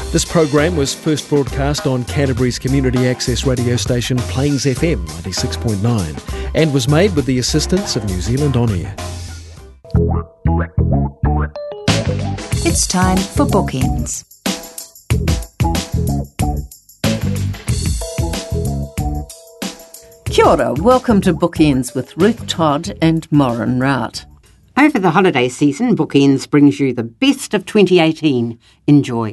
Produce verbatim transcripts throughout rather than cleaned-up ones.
This program was first broadcast on Canterbury's community access radio station Plains F M ninety-six point nine and was made with the assistance of New Zealand On Air. It's time for Bookends. Kia ora, welcome to Bookends with Ruth Todd and Maureen Rout. Over the holiday season, Bookends brings you the best of twenty eighteen. Enjoy.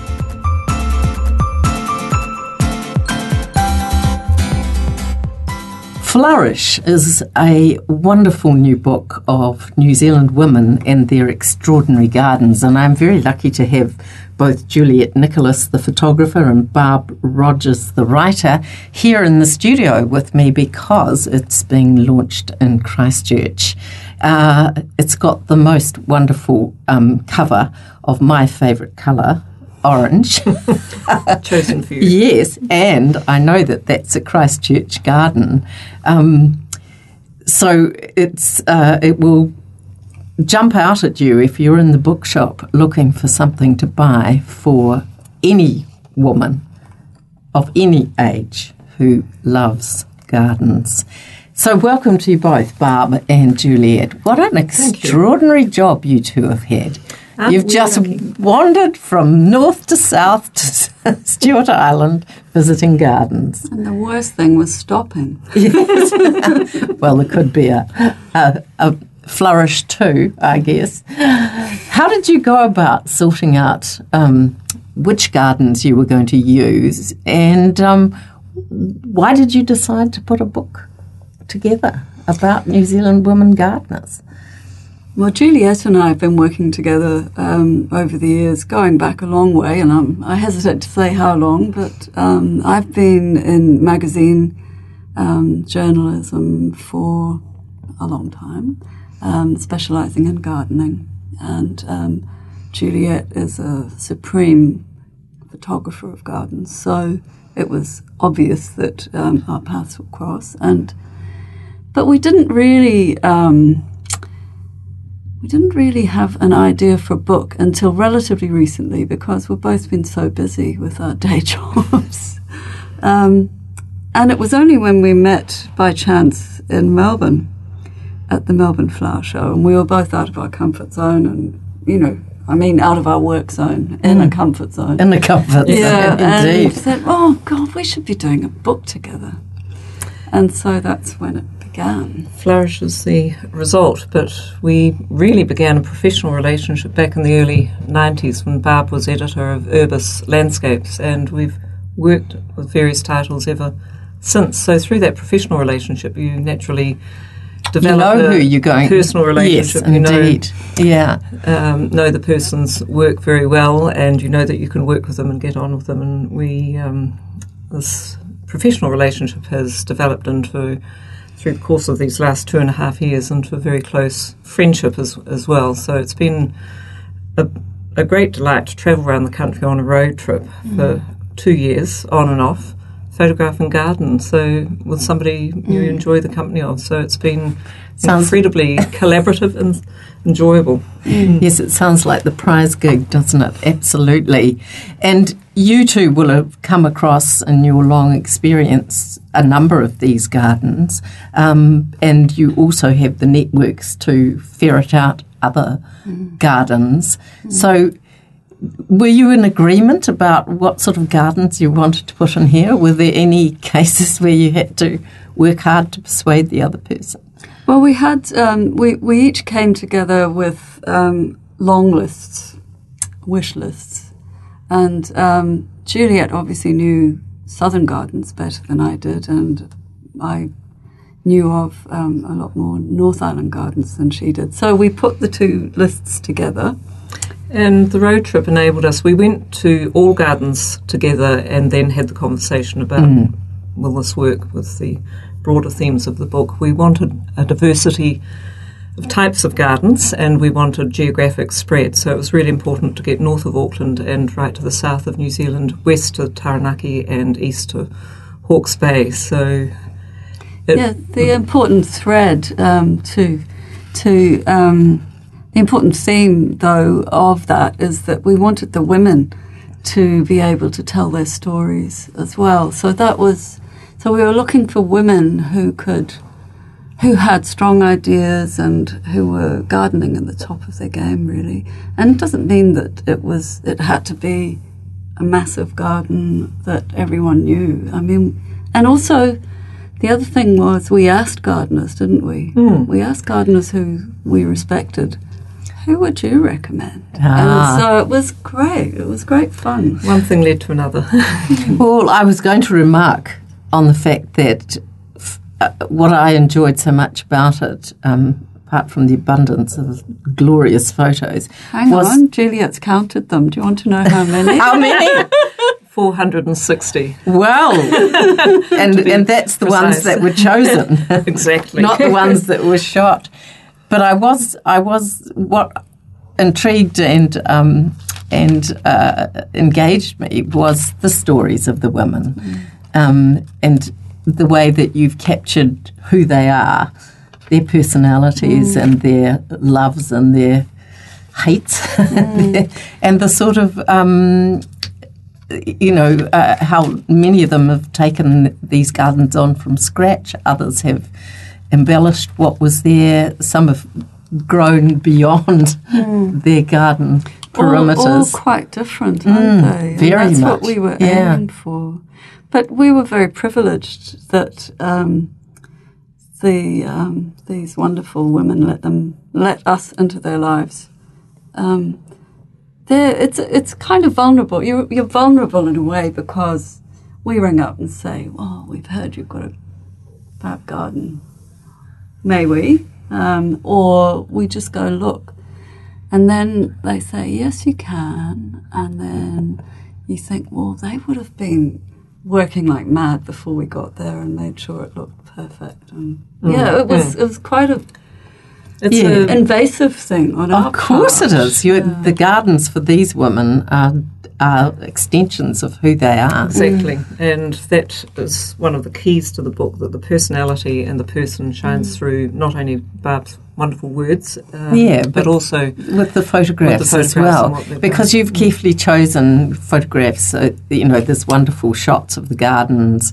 Flourish is a wonderful new book of New Zealand women and their extraordinary gardens, and I'm very lucky to have both Juliet Nicholas, the photographer, and Barb Rogers, the writer, here in the studio with me because it's being launched in Christchurch. Uh, it's got the most wonderful um, cover of my favourite colour, orange. Chosen for you. Yes, and I know that that's a Christchurch garden. Um, so it's uh, it will jump out at you if you're in the bookshop looking for something to buy for any woman of any age who loves gardens. So welcome to you both, Barb and Juliet. What an extraordinary you. job you two have had. Aren't You've just lucky? wandered from north to south to Stewart Island visiting gardens. And the worst thing was stopping. Yes. Well, there could be a, a, a flourish too, I guess. How did you go about sorting out um, which gardens you were going to use, and um, why did you decide to put a book together about New Zealand women gardeners? Well, Juliet and I have been working together um, over the years, going back a long way, and I'm, I hesitate to say how long, but um, I've been in magazine um, journalism for a long time, um, specialising in gardening, and um, Juliet is a supreme photographer of gardens, so it was obvious that um, our paths would cross, and but we didn't really... Um, We didn't really have an idea for a book until relatively recently because we've both been so busy with our day jobs. um, and it was only when we met by chance in Melbourne at the Melbourne Flower Show, and we were both out of our comfort zone and, you know, I mean out of our work zone, in mm. a comfort zone. In a comfort yeah, zone, indeed. And we said, oh, God, we should be doing a book together. And so that's when it began. Flourish is the result, but we really began a professional relationship back in the early nineties when Barb was editor of Urbis Landscapes, and we've worked with various titles ever since. So through that professional relationship, you naturally develop you know a who you're going. personal relationship. Yes, you know, indeed. Yeah. Um, know the person's work very well, and you know that you can work with them and get on with them. And we, um, this professional relationship has developed into, through the course of these last two and a half years, into a very close friendship as as well. So it's been a, a great delight to travel around the country on a road trip mm. for two years, on and off, photographing gardens, so with somebody mm. you enjoy the company of. So it's been sounds incredibly collaborative and enjoyable. Mm. Yes, it sounds like the prize gig, doesn't it? Absolutely. And you two will have come across in your long experience a number of these gardens, um, and you also have the networks to ferret out other mm. gardens. Mm. So were you in agreement about what sort of gardens you wanted to put in here? Were there any cases where you had to work hard to persuade the other person? Well, we had, um, we, we each came together with um, long lists, wish lists. And um, Juliet obviously knew southern gardens better than I did, and I knew of um, a lot more North Island gardens than she did. So we put the two lists together. And the road trip enabled us. We went to all gardens together and then had the conversation about mm. will this work with the broader themes of the book. We wanted a diversity of types of gardens, and we wanted geographic spread. So it was really important to get north of Auckland and right to the south of New Zealand, west to Taranaki and east to Hawke's Bay. So it, yeah, the important thread um, to to um, the important theme though of that is that we wanted the women to be able to tell their stories as well. So that was, so we were looking for women who could, who had strong ideas and who were gardening at the top of their game, really. And it doesn't mean that it was, it had to be a massive garden that everyone knew. I mean, and also the other thing was we asked gardeners, didn't we? Mm. We asked gardeners who we respected, who would you recommend? Ah. And so it was great. It was great fun. One thing led to another. Well, I was going to remark on the fact that f- uh, what I enjoyed so much about it, um, apart from the abundance of glorious photos, Hang was on, Juliet's counted them. Do you want to know how many? how many? four hundred sixty. Well, and and that's the precise. ones that were chosen, Exactly. not the ones that were shot. But I was I was what intrigued and um, and uh, engaged me was the stories of the women, mm. um, and the way that you've captured who they are, their personalities mm. and their loves and their hates, mm. and the sort of um, you know uh, how many of them have taken these gardens on from scratch. Others have embellished what was there. Some have grown beyond mm. their garden perimeters. All, all quite different, aren't mm, they? And very that's much. what we were yeah. aiming for. But we were very privileged that um, the um, these wonderful women let them let us into their lives. Um, it's it's kind of vulnerable. You're you're vulnerable in a way because we ring up and say, "Well, we've heard you've got a fab garden. May we?" Um, or we just go look. And then they say, yes, you can. And then you think, well, they would have been working like mad before we got there and made sure it looked perfect. And mm. yeah, it was mm. it was quite a it's yeah. an invasive thing on our Of course part. it is. You, Yeah. The gardens for these women are, are extensions of who they are. Exactly. Mm. And that is one of the keys to the book, that the personality and the person shines mm. through not only Barb's wonderful words, um, yeah, but, but also with the photographs, with the photographs as well. Because done. You've carefully chosen photographs. So, you know, there's wonderful shots of the gardens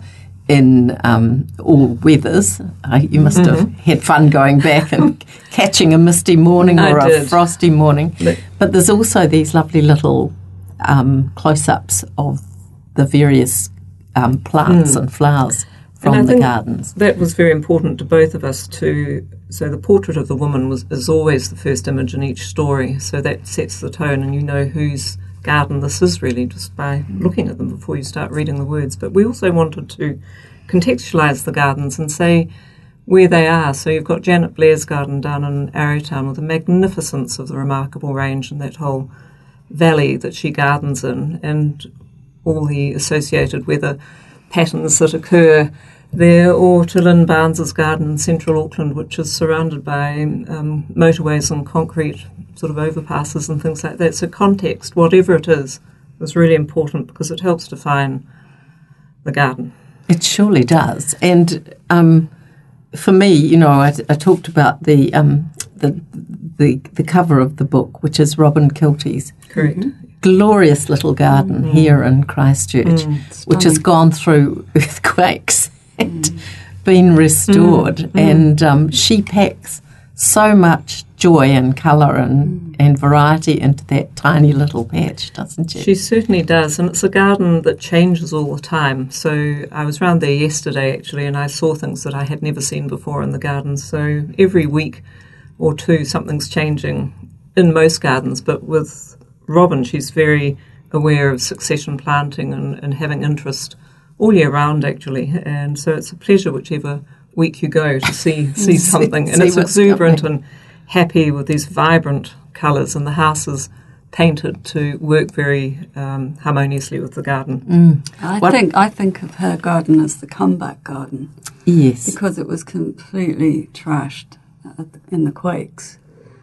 in um, all weathers. Uh, you must mm-hmm. have had fun going back and catching a misty morning or I a did. frosty morning. But, but there's also these lovely little um, close-ups of the various um, plants mm. and flowers from and I the think gardens. That was very important to both of us to. So the portrait of the woman was is always the first image in each story. So that sets the tone, and you know whose garden this is really just by looking at them before you start reading the words. But we also wanted to contextualise the gardens and say where they are. So you've got Janet Blair's garden down in Arrowtown with the magnificence of the remarkable range and that whole valley that she gardens in, and all the associated weather patterns that occur there, or to Lynn Barnes's garden in central Auckland, which is surrounded by um, motorways and concrete sort of overpasses and things like that. So context, whatever it is, is really important because it helps define the garden. It surely does. And um, for me, you know, I, I talked about the, um, the the the cover of the book, which is Robin Kilty's Correct. glorious little garden mm. here in Christchurch, mm, which has gone through earthquakes and mm. been restored. Mm. And um, she packs so much joy and colour and, mm. and variety into that tiny little patch, doesn't she? She certainly does, and it's a garden that changes all the time. So I was round there yesterday, actually, and I saw things that I had never seen before in the garden. So every week or two, something's changing in most gardens, but with Robin, she's very aware of succession planting and, and having interest all year round, actually. And so it's a pleasure whichever week you go to see see something. And see it's exuberant happening. and happy with these vibrant colours, and the house is painted to work very um, harmoniously with the garden. Mm. I What- think I think of her garden as the comeback garden Yes. because it was completely trashed at the, in the quakes,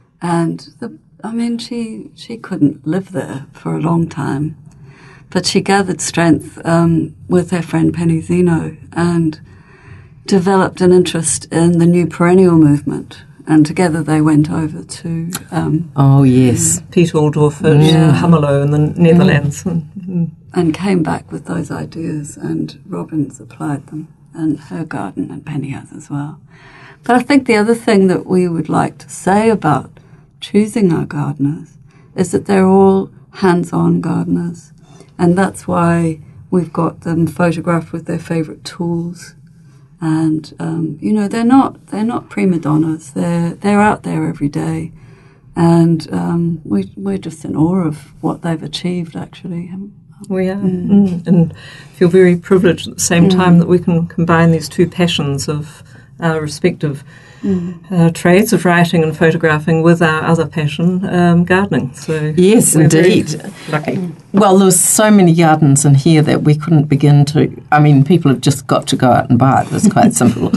and the, I mean she she couldn't live there for a long time, but she gathered strength um, with her friend Penny Zeno and developed an interest in the new perennial movement. and together they went over to... Um, oh, yes. Piet Oldorf at Yeah. Hummelo in the Netherlands. Mm. and came back with those ideas, and Robin's applied them, and her garden, and Penny has as well. But I think the other thing that we would like to say about choosing our gardeners is that they're all hands-on gardeners, and that's why we've got them photographed with their favourite tools. And um, you know, they're not they're not prima donnas. They're they're out there every day, and um, we we're just in awe of what they've achieved. Actually, we are, mm. Mm. and feel very privileged at the same mm. time that we can combine these two passions of our respective mm. uh, trades of writing and photographing with our other passion, um, gardening. So yes, we're indeed. very lucky. Well, there's so many gardens in here that we couldn't begin to. I mean, people have just got to go out and buy it. It's quite simple.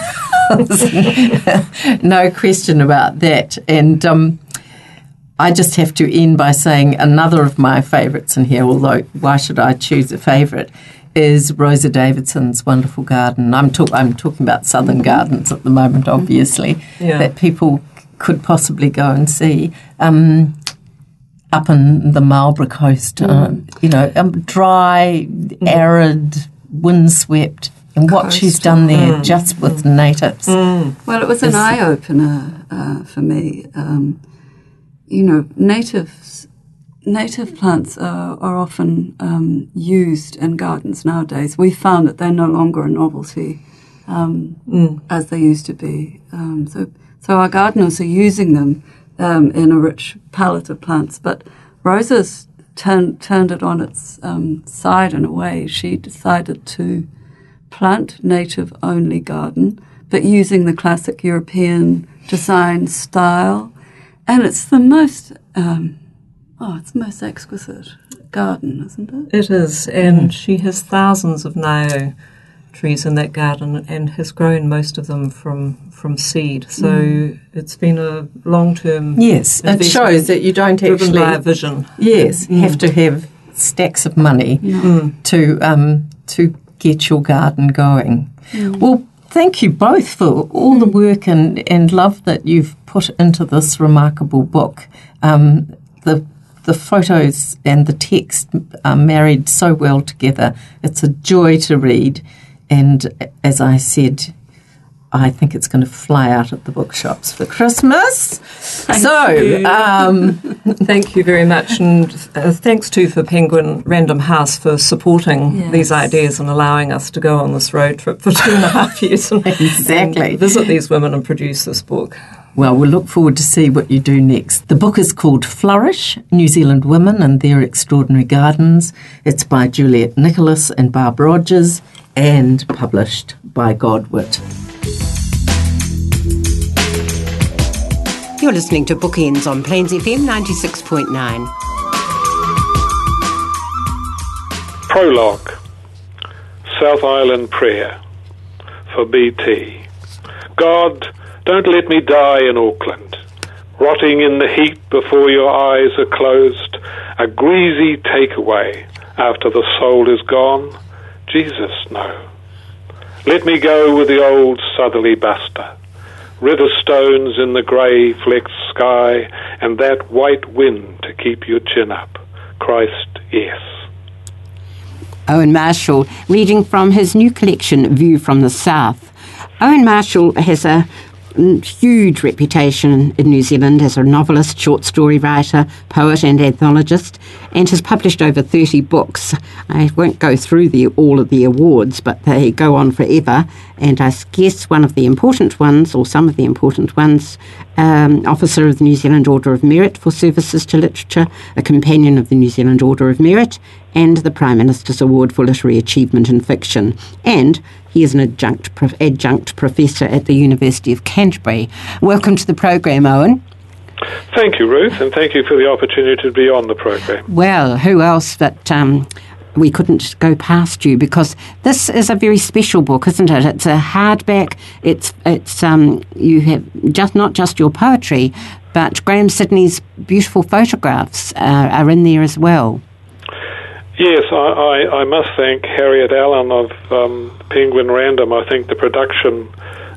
No question about that. And um, I just have to end by saying another of my favourites in here, although why should I choose a favourite, is Rosa Davidson's wonderful garden. I'm, talk- I'm talking about Southern Gardens at the moment, obviously, yeah. that people could possibly go and see. Um, up in the Marlborough coast, mm. uh, you know, um, dry, arid, windswept, and what Coastal. she's done there mm. just with mm. natives. Mm. Well, it was an eye-opener uh, for me. Um, you know, natives, native plants are, are often um, used in gardens nowadays. We found that they're no longer a novelty um, mm. as they used to be. Um, so, so our gardeners are using them Um, in a rich palette of plants, but Rosa's turned turned it on its um, side in a way. She decided to plant native-only garden, but using the classic European design style, and it's the most um, oh, it's the most exquisite garden, isn't it? It is, and mm. she has thousands of nao trees in that garden and has grown most of them from, from seed. So mm. it's been a long-term Yes, it shows that you don't driven actually... by a vision. Yes, mm. have to have stacks of money mm. to um, to get your garden going. Mm. Well, thank you both for all the work and, and love that you've put into this remarkable book. Um, the The photos and the text are married so well together. It's a joy to read. And as I said, I think it's going to fly out at the bookshops for Christmas. Thank so, you. Um, thank you very much. And uh, thanks too for Penguin Random House for supporting yes. these ideas and allowing us to go on this road trip for two and a half years. And, exactly. And visit these women and produce this book. Well, we'll look forward to see what you do next. The book is called Flourish, New Zealand Women and Their Extraordinary Gardens. It's by Juliet Nicholas and Barb Rogers and published by Godwit. You're listening to Bookends on Plains F M ninety-six point nine. Prologue. South Island Prayer for B T. God, don't let me die in Auckland, rotting in the heat before your eyes are closed, a greasy takeaway after the soul is gone. Jesus, no. Let me go with the old southerly buster, river stones in the grey flecked sky, and that white wind to keep your chin up. Christ, yes. Owen Marshall, reading from his new collection, View from the South. Owen Marshall has a huge reputation in New Zealand as a novelist, short story writer, poet and anthologist, and has published over thirty books. I won't go through the, all of the awards, but they go on forever, and I guess one of the important ones, or some of the important ones, um, Officer of the New Zealand Order of Merit for Services to Literature, a Companion of the New Zealand Order of Merit, and the Prime Minister's Award for Literary Achievement in Fiction. And he is an adjunct, adjunct professor at the University of Canterbury. Welcome to the program, Owen. Thank you, Ruth, and thank you for the opportunity to be on the program. Well, who else but um, we couldn't go past you, because this is a very special book, isn't it? It's a hardback. It's it's um, you have just not just your poetry, but Graham Sidney's beautiful photographs uh, are in there as well. Yes, I, I, I must thank Harriet Allen of um, Penguin Random. I think the production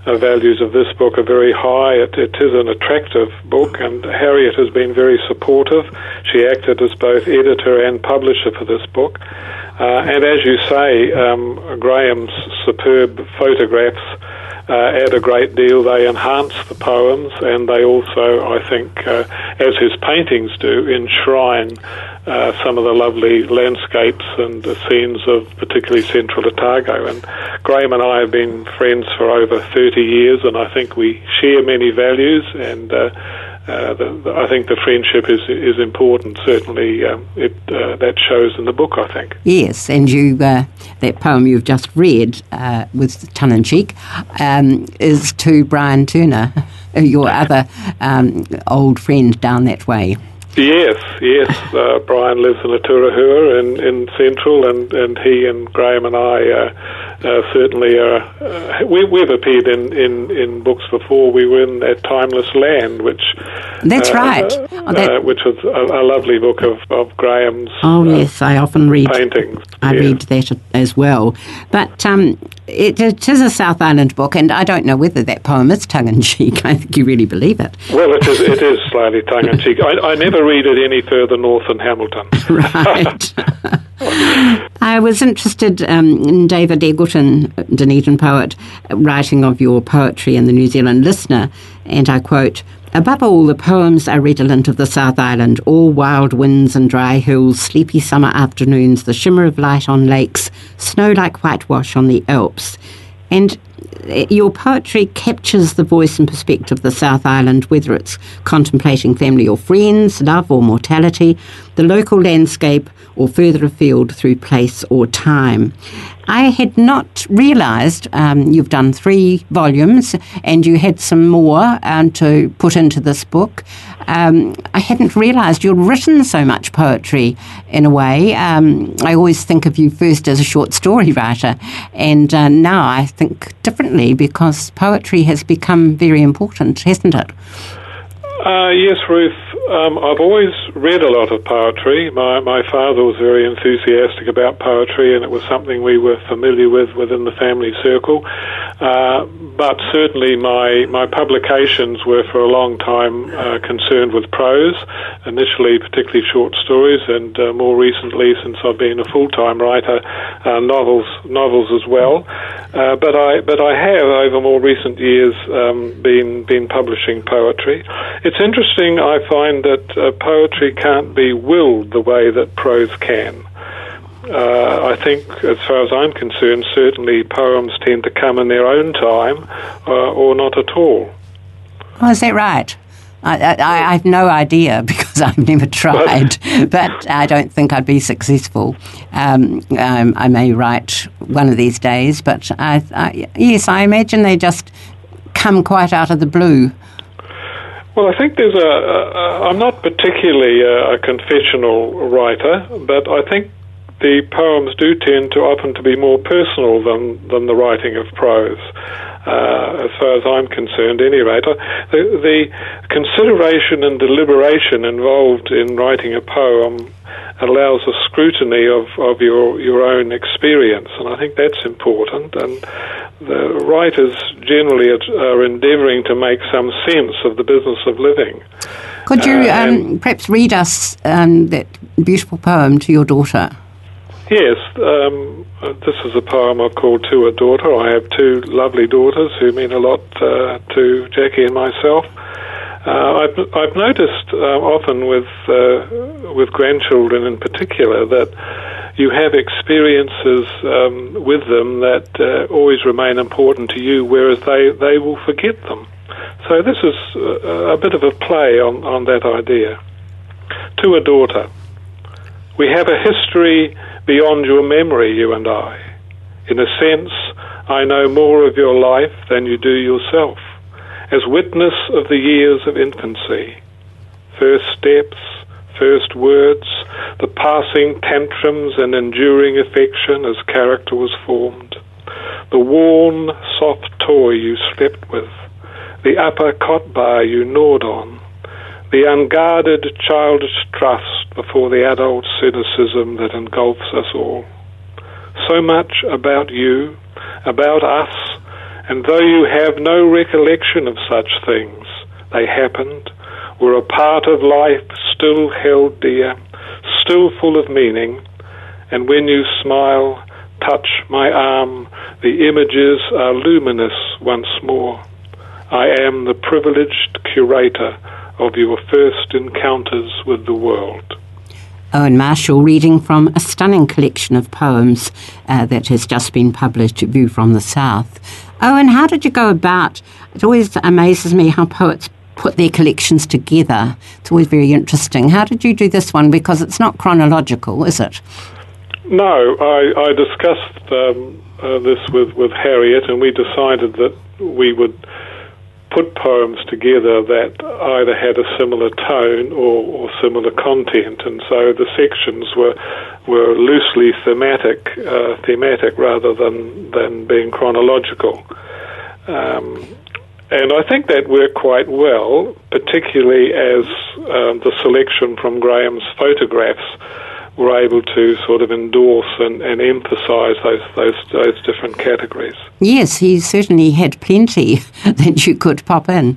uh, values of this book are very high. It, it is an attractive book, and Harriet has been very supportive. She acted as both editor and publisher for this book. Uh, and as you say, um, Graham's superb photographs uh, add a great deal. They enhance the poems, and they also, I think, uh, as his paintings do, enshrine uh, some of the lovely landscapes and the scenes of particularly central Otago. And Graham and I have been friends for over thirty years, and I think we share many values, and uh, Uh, the, the, I think the friendship is is important. Certainly, um, it uh, that shows in the book, I think. Yes, and you uh, that poem you've just read uh, with tongue in cheek um, is to Brian Turner, your other um, old friend down that way. Yes, yes. Uh, Brian lives in Aturahua in, in Central, and, and he and Graham and I uh, uh, certainly are. Uh, we, we've appeared in, in, in books before. We were in At Timeless Land, which that's uh, right, uh, oh, that, uh, which was a, a lovely book of, of Graham's. Oh uh, yes, I often read paintings. I yes. read that as well, but um, it, it is a South Island book, and I don't know whether that poem is tongue in cheek. I think you really believe it. Well, it is. It is slightly tongue in cheek. I, I never read it any further north than Hamilton. Right. I was interested um, in David Eggleton, Dunedin poet, writing of your poetry in the New Zealand Listener, and I quote, "Above all, the poems are redolent of the South Island, all wild winds and dry hills, sleepy summer afternoons, the shimmer of light on lakes, snow like whitewash on the Alps." And your poetry captures the voice and perspective of the South Island, whether it's contemplating family or friends, love or mortality, the local landscape, or further afield through place or time. I had not realised, um, you've done three volumes and you had some more um, to put into this book. Um, I hadn't realised you'd written so much poetry in a way. Um, I always think of you first as a short story writer, and uh, now I think differently because poetry has become very important, hasn't it? Uh, yes, Ruth. Um, I've always read a lot of poetry. My my father was very enthusiastic about poetry, and it was something we were familiar with within the family circle. Uh, but certainly my, my publications were for a long time uh, concerned with prose, initially particularly short stories, and uh, more recently, since I've been a full-time writer, uh, novels novels as well. Uh, but I but I have over more recent years um, been been publishing poetry. It's interesting. I find that uh, poetry can't be willed the way that prose can. Uh, I think, as far as I'm concerned, certainly poems tend to come in their own time, uh, or not at all. Oh, is that right? I, I, I have no idea because I've never tried, but I don't think I'd be successful. Um, um, I may write one of these days, but I, I, yes, I imagine they just come quite out of the blue. Well, I think there's a, a I'm not particularly a, a confessional writer, but I think the poems do tend to often to be more personal than, than the writing of prose. Uh, as far as I'm concerned, at any rate, the, the consideration and deliberation involved in writing a poem allows a scrutiny of, of your, your own experience, and I think that's important. And the writers generally are, are endeavouring to make some sense of the business of living. Could you uh, um, perhaps read us um, that beautiful poem to your daughter? Yes, um, this is a poem I've called To a Daughter. I have two lovely daughters who mean a lot uh, to Jackie and myself. Uh, I've, I've noticed uh, often with uh, with grandchildren in particular that you have experiences um, with them that uh, always remain important to you, whereas they, they will forget them. So this is a, a bit of a play on, on that idea. To a Daughter. We have a history beyond your memory, you and I. In a sense, I know more of your life than you do yourself, as witness of the years of infancy. First steps, first words, the passing tantrums and enduring affection as character was formed. The worn, soft toy you slept with, the upper cot bar you gnawed on, the unguarded childish trust before the adult cynicism that engulfs us all. So much about you, about us, And though you have no recollection of such things, they happened, were a part of life still held dear, still full of meaning, and when you smile, touch my arm, the images are luminous once more. I am the privileged curator of your first encounters with the world. Owen Marshall reading from a stunning collection of poems uh, that has just been published, View from the South. Owen, how did you go about? It always amazes me how poets put their collections together. It's always very interesting. How did you do this one? Because it's not chronological, is it? No, I, I discussed um, uh, this with, with Harriet, and we decided that we would put poems together that either had a similar tone or, or similar content, and so the sections were were loosely thematic, uh, thematic rather than than being chronological. Um, and I think that worked quite well, particularly as um, the selection from Graham's photographs were able to sort of endorse and, and emphasise those, those those different categories. Yes, he certainly had plenty that you could pop in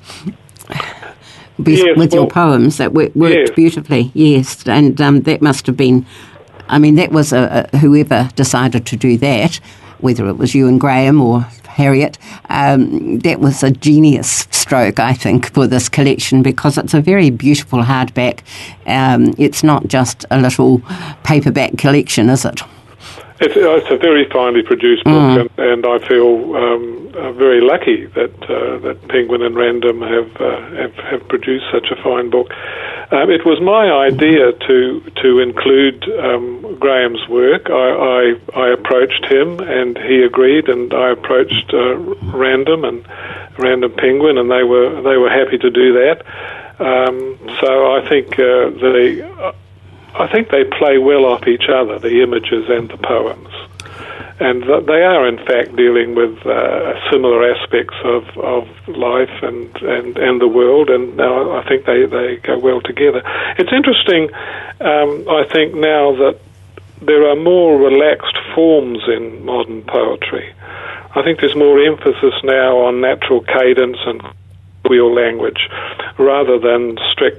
with, yes, with well, your poems that worked, worked yes. beautifully. Yes, and um, that must have been, I mean, that was a, a, whoever decided to do that, whether it was you and Graham or Harriet, um, that was a genius stroke, I think, for this collection, because it's a very beautiful hardback. Um, it's not just a little paperback collection, is it? It's, it's a very finely produced book, Mm. and, and I feel um, uh, very lucky that uh, that Penguin and Random have, uh, have have produced such a fine book. Um, it was my idea to to include um, Graham's work. I, I I approached him, and he agreed, and I approached uh, Random and Random Penguin, and they were they were happy to do that. Um, so I think uh, the. Uh, I think they play well off each other, the images and the poems. And th- they are, in fact, dealing with uh, similar aspects of, of life and, and, and the world, and now I think they, they go well together. It's interesting, um, I think, now that there are more relaxed forms in modern poetry. I think there's more emphasis now on natural cadence and wheel language, rather than strict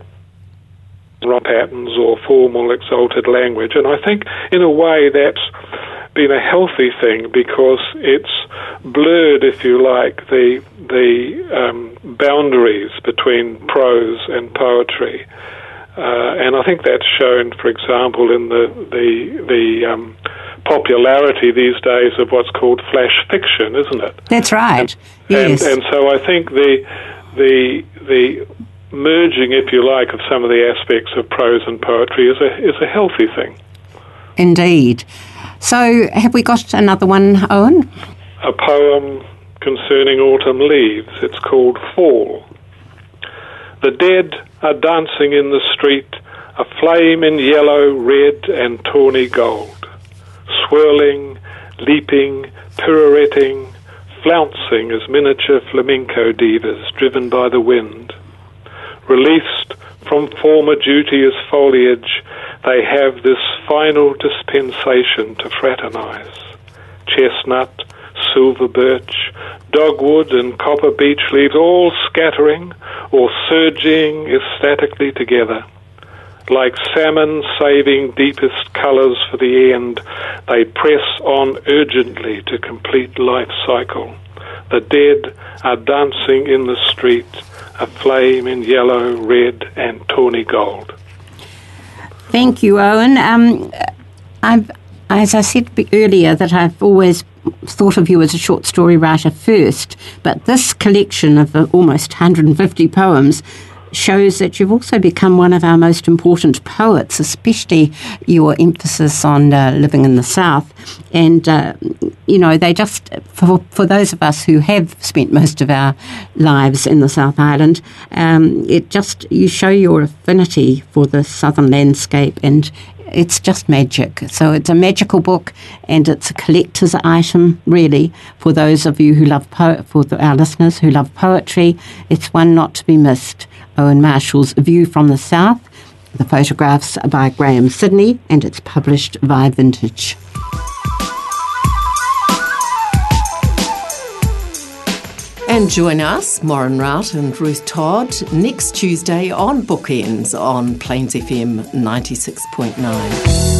patterns or formal exalted language, and I think in a way that's been a healthy thing, because it's blurred, if you like, the the um, boundaries between prose and poetry, uh, and I think that's shown, for example, in the the the um, popularity these days of what's called flash fiction, isn't it? That's right. And, Yes, and, and so I think the the the merging, if you like, of some of the aspects of prose and poetry is a is a healthy thing. indeed. So, have we got another one, Owen? A poem concerning autumn leaves. It's called Fall. The dead are dancing in the street, aflame in yellow, red, and tawny gold, swirling, leaping, pirouetting, flouncing as miniature flamenco divas driven by the wind. Released from former duty as foliage, they have this final dispensation to fraternize. Chestnut, silver birch, dogwood and copper beech leaves all scattering or surging ecstatically together. Like salmon saving deepest colours for the end, they press on urgently to complete life cycle. The dead are dancing in the street, aflame in yellow, red, and tawny gold. Thank you, Owen. Um, I've, as I said earlier, that I've always thought of you as a short story writer first, but this collection of uh, almost one hundred fifty poems shows that you've also become one of our most important poets, especially your emphasis on uh, living in the South. And, uh, you know, they just, for, for those of us who have spent most of our lives in the South Island, um, it just, you show your affinity for the southern landscape, and it's just magic. So it's a magical book, and it's a collector's item, really, for those of you who love po- for the, our listeners who love poetry. It's one not to be missed. Owen Marshall's View from the South. The photographs are by Graham Sidney, and it's published by Vintage. And join us, Maureen Rout and Ruth Todd, next Tuesday on Bookends on Plains F M ninety-six point nine.